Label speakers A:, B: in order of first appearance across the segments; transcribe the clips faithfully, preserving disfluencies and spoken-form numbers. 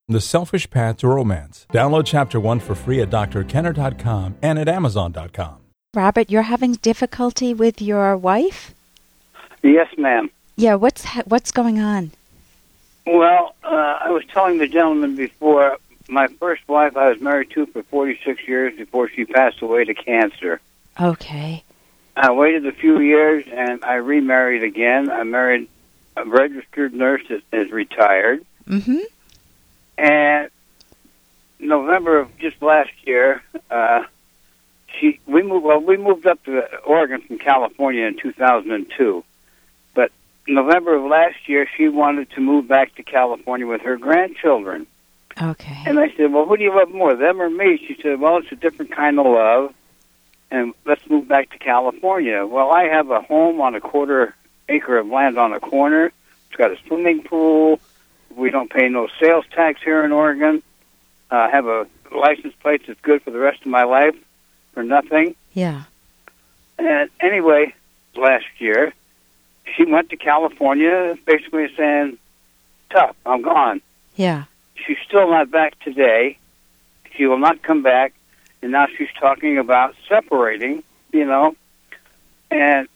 A: The Selfish Path to Romance. Download Chapter one for free at D R Kenner dot com and at Amazon dot com.
B: Robert, you're having difficulty with your wife?
C: Yes, ma'am.
B: Yeah, what's what's going on?
C: Well, uh, I was telling the gentleman before, my first wife I was married to for forty-six years before she passed away to cancer.
B: Okay.
C: I waited a few years, and I remarried again. I married a registered nurse that is retired.
B: Mm-hmm.
C: And November of just last year, uh, she we moved. Well, we moved up to Oregon from California in two thousand two. But November of last year, she wanted to move back to California with her grandchildren.
B: Okay.
C: And I said, "Well, who do you love more, them or me?" She said, "Well, it's a different kind of love, and let's move back to California." Well, I have a home on a quarter acre of land on a corner. It's got a swimming pool. We don't pay no sales tax here in Oregon. I uh, have a license plate that's good for the rest of my life for nothing.
B: Yeah.
C: And anyway, last year, she went to California basically saying, tough, I'm gone.
B: Yeah.
C: She's still not back today. She will not come back. And now she's talking about separating, you know. And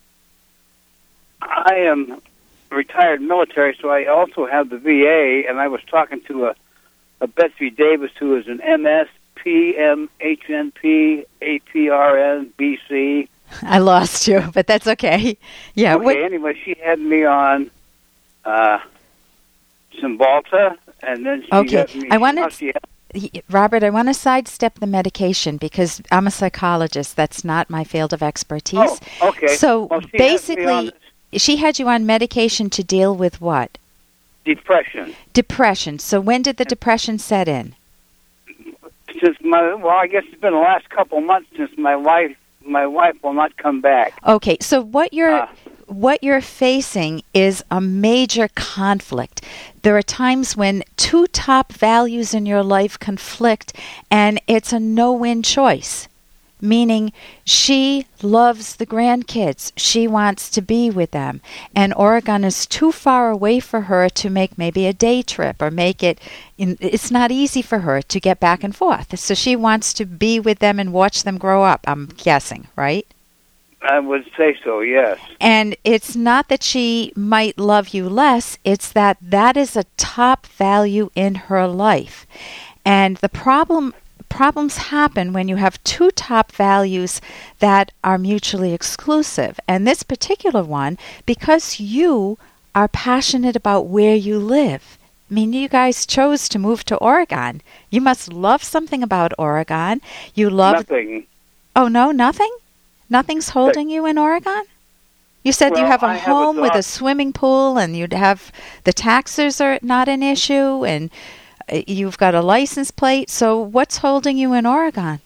C: I am retired military, so I also have the V A, and I was talking to a, a Betsy Davis who is an M S, P M, H N P, A P R N, B C.
B: I lost you, but that's okay. Yeah.
C: Okay,
B: what...
C: anyway, she had me on uh, Cymbalta, and then she
B: okay.
C: got me...
B: I want
C: oh,
B: to... Robert, I want to sidestep the medication because I'm a psychologist. That's not my field of expertise.
C: Oh, okay.
B: So
C: well, she
B: basically... She had you on medication to deal with what?
C: Depression.
B: Depression. So when did the depression set in?
C: Since my well, I guess it's been the last couple of months since my wife my wife will not come back.
B: Okay, so what you're
C: Uh,
B: what you're facing is a major conflict. There are times when two top values in your life conflict, and it's a no-win choice. Meaning she loves the grandkids. She wants to be with them. And Oregon is too far away for her to make maybe a day trip or make it, in, it's not easy for her to get back and forth. So she wants to be with them and watch them grow up, I'm guessing, right?
C: I would say so, yes.
B: And it's not that she might love you less, it's that that is a top value in her life. And the problem Problems happen when you have two top values that are mutually exclusive. And this particular one, because you are passionate about where you live. I mean, you guys chose to move to Oregon. You must love something about Oregon. You love...
C: Nothing.
B: Oh, no, nothing? Nothing's holding you in Oregon? You said
C: well,
B: you have a
C: I
B: home
C: have a
B: with a swimming pool and you'd have... The taxes are not an issue and... You've got a license plate, so what's holding you in Oregon?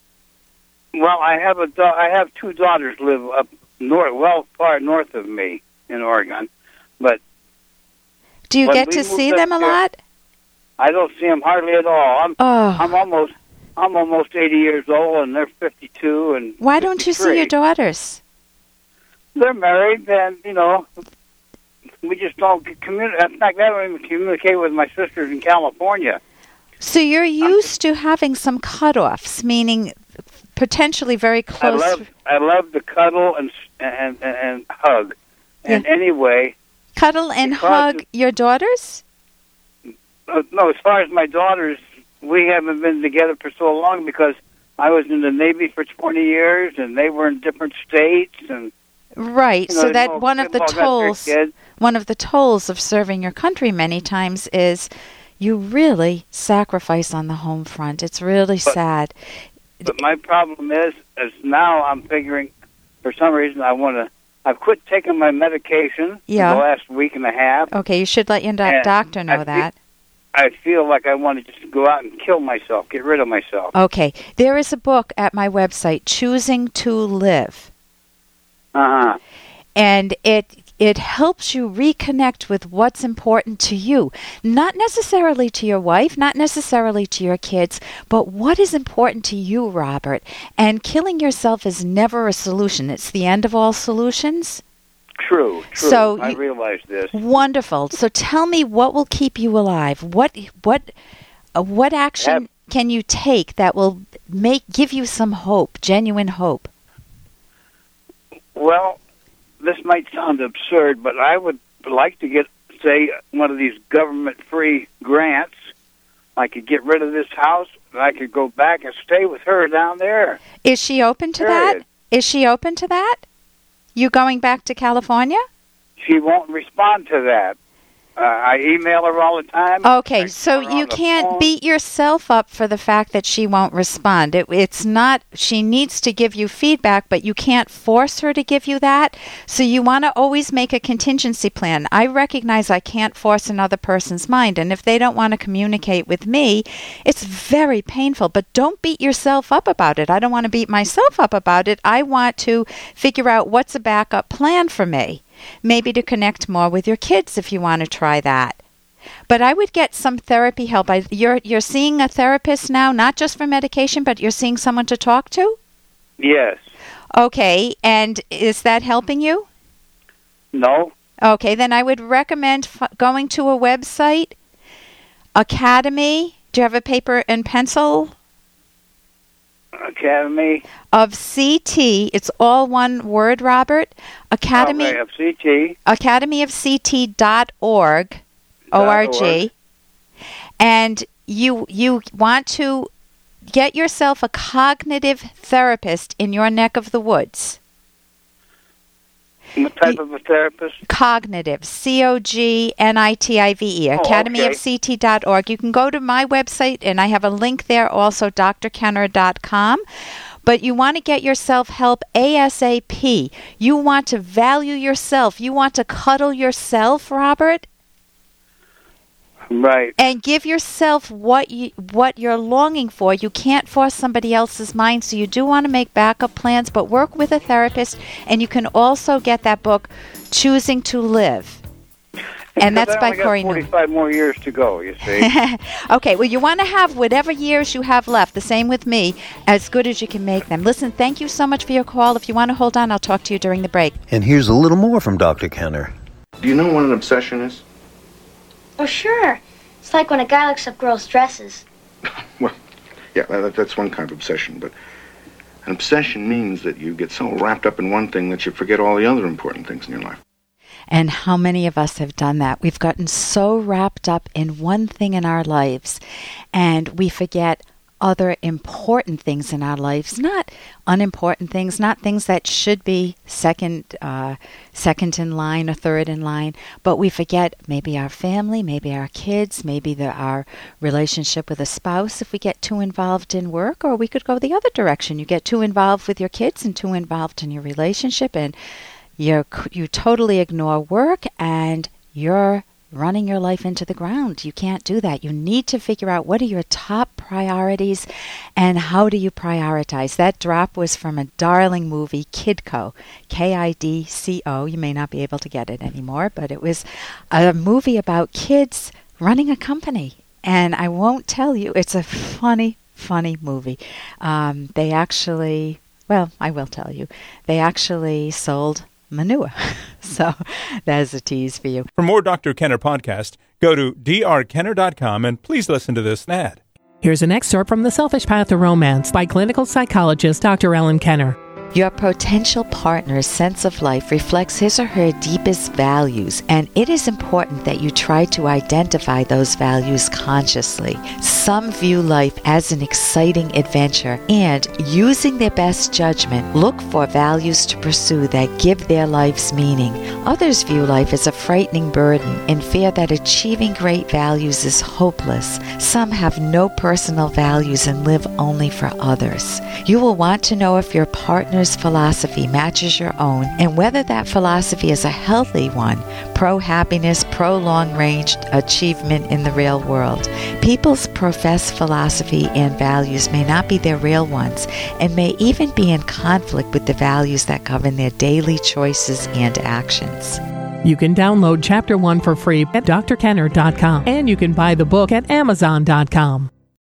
C: Well, I have a da- I have two daughters live up north, well far north of me in Oregon, but
B: do you get to see them a lot?
C: I don't see them hardly at all. I'm
B: oh.
C: I'm almost I'm almost eighty years old, and they're fifty-two. And
B: why don't
C: fifty-three.
B: you see your daughters?
C: They're married, and you know. We just don't communicate. In fact, I don't even communicate with my sisters in California.
B: So you're used to having some cutoffs, meaning potentially very close.
C: I love, I love to cuddle and and and, and hug. And
B: yeah.
C: anyway,
B: cuddle and hug your daughters?
C: Uh, no, as far as my daughters, we haven't been together for so long because I was in the Navy for twenty years, and they were in different states, and.
B: Right,
C: You know,
B: so that
C: all,
B: one of the tolls, one of the tolls of serving your country many times is you really sacrifice on the home front. It's really
C: but,
B: sad.
C: But my problem is, is now I'm figuring, for some reason, I want to. I've quit taking my medication
B: yeah.
C: for the last week and a half.
B: Okay, you should let your do- doctor know
C: I
B: that.
C: Feel, I feel like I want to just go out and kill myself, get rid of myself.
B: Okay, there is a book at my website, Choosing to Live.
C: Uh-huh.
B: And it it helps you reconnect with what's important to you. Not necessarily to your wife, not necessarily to your kids, but what is important to you, Robert. And killing yourself is never a solution. It's the end of all solutions.
C: True, true.
B: So
C: I
B: you,
C: realize this.
B: Wonderful. So tell me what will keep you alive. What what uh, what action
C: Have-
B: can you take that will make give you some hope, genuine hope?
C: Well, this might sound absurd, but I would like to get, say, one of these government-free grants. I could get rid of this house, and I could go back and stay with her down there.
B: Is she open to
C: Period.
B: that? Is she open to that? You going back to California?
C: She won't respond to that. Uh, I email her all the time.
B: Okay,
C: I
B: so
C: call her
B: you
C: on the
B: can't
C: phone.
B: beat yourself up for the fact that she won't respond. It, it's not, she needs to give you feedback, but you can't force her to give you that. So you want to always make a contingency plan. I recognize I can't force another person's mind, and if they don't want to communicate with me, it's very painful, but don't beat yourself up about it. I don't want to beat myself up about it. I want to figure out what's a backup plan for me. Maybe to connect more with your kids if you want to try that. But I would get some therapy help. I, you're you're seeing a therapist now, not just for medication, but you're seeing someone to talk to?
C: Yes.
B: Okay, and is that helping you?
C: No.
B: Okay, then I would recommend f- going to a website, Academy. Do you have a paper and pencil?
C: Academy.
B: Of C T. It's all one word, Robert. Academy.
C: Okay, of C T.
B: academy of c t dot org. O R G. And you you want to get yourself a cognitive therapist in your neck of the woods.
C: What type of a therapist?
B: Cognitive, C O G N I T I V E,
C: Oh,
B: academy of
C: okay.
B: c t dot org. You can go to my website, and I have a link there also, d r kenner dot com. But you want to get yourself help ASAP. You want to value yourself. You want to cuddle yourself, Robert,
C: Right.
B: and give yourself what you what you're longing for. You can't force somebody else's mind, so you do want to make backup plans, but work with a therapist. And you can also get that book, Choosing to Live. And that's
C: Because I
B: by
C: only got
B: Corey Newman.
C: forty-five more years to go, you see.
B: Okay, well, you want to have whatever years you have left, the same with me, as good as you can make them. Listen, thank you so much for your call. If you want to hold on, I'll talk to you during the break.
D: And here's a little more from Doctor Kenner.
E: Do you know what an obsession is?
F: Oh, sure. It's like when a guy looks up girls' dresses.
E: Well, yeah, that, that's one kind of obsession, but an obsession means that you get so wrapped up in one thing that you forget all the other important things in your life.
B: And how many of us have done that? We've gotten so wrapped up in one thing in our lives, and we forget other important things in our lives, not unimportant things, not things that should be second, uh, second in line or third in line, but we forget maybe our family, maybe our kids, maybe the, our relationship with a spouse if we get too involved in work, or we could go the other direction. You get too involved with your kids and too involved in your relationship, and You're, you totally ignore work, and you're running your life into the ground. You can't do that. You need to figure out what are your top priorities and how do you prioritize. That drop was from a darling movie, Kidco, K I D C O. You may not be able to get it anymore, but it was a movie about kids running a company. And I won't tell you, it's a funny, funny movie. Um, they actually, well, I will tell you, they actually sold manure. So there's a tease for you.
A: For more Doctor Kenner podcast, go to d r kenner dot com and please listen to this ad.
G: Here's an excerpt from The Selfish Path to Romance by clinical psychologist Doctor Ellen Kenner.
B: Your potential partner's sense of life reflects his or her deepest values, and it is important that you try to identify those values consciously. Some view life as an exciting adventure and, using their best judgment, look for values to pursue that give their lives meaning. Others view life as a frightening burden and fear that achieving great values is hopeless. Some have no personal values and live only for others. You will want to know if your partner's philosophy matches your own and whether that philosophy is a healthy one, pro-happiness, pro-long-range achievement in the real world. People's professed philosophy and values may not be their real ones and may even be in conflict with the values that govern their daily choices and actions.
G: You can download Chapter one for free at d r kenner dot com, and you can buy the book at amazon dot com.